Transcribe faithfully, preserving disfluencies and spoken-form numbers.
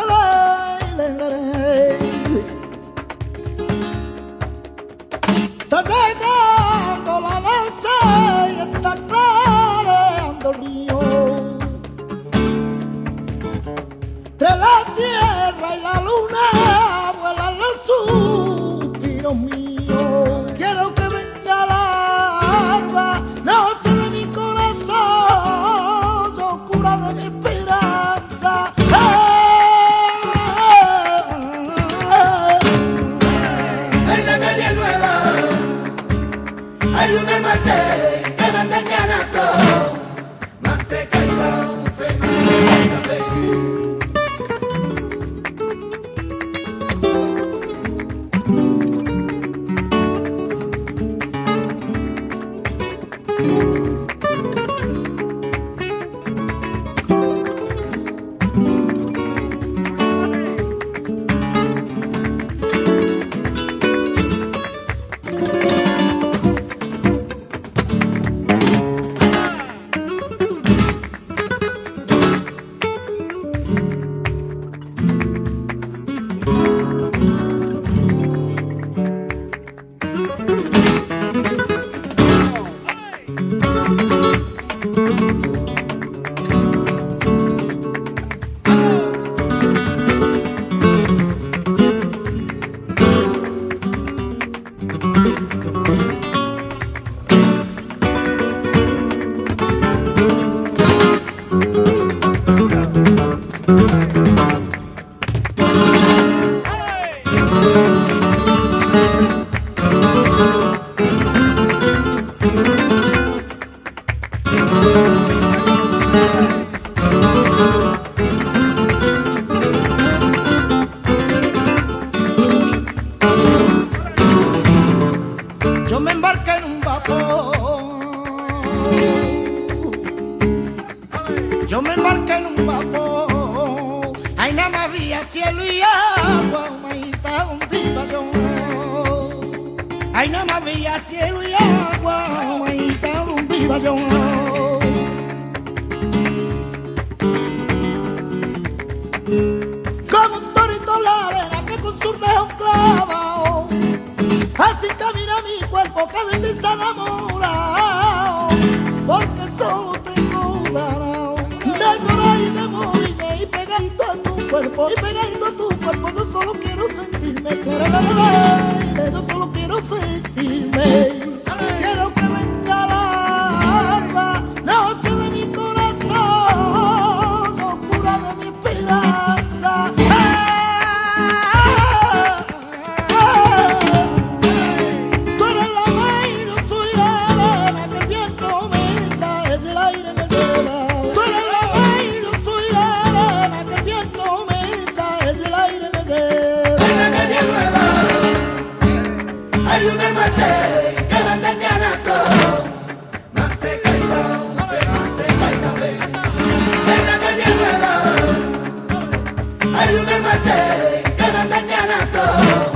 Está llegando la noche y está clareando el río. Entre la tierra y la luna vuelan los suspiros míos. Quiero que venga la alba, nace de mi corazón, locura de mi esperanza. En la calle nueva hay un almacén que vende canasto, manteca y café, café. Yo me embarqué en un vapor, yo me embarqué en un vapor, ahí nada más había cielo y agua, humedita donde iba yo. Ahí nada más había cielo y agua, humedita donde iba yo. Como un torito en la arena que con su rejo clava, así camina mi cuerpo que de ti se enamora, porque solo tengo ganas de llorar y de morirme y pegadito a tu cuerpo, y pegadito a tu cuerpo yo solo quiero sentirme, yo solo quiero sentirme. Quiero que venga la alba, nace de mi corazón, locura de mi esperanza. Hay un almacén que vende canasto, manteca y café, manteca y café. En la calle nueva hay un almacén que vende canasto.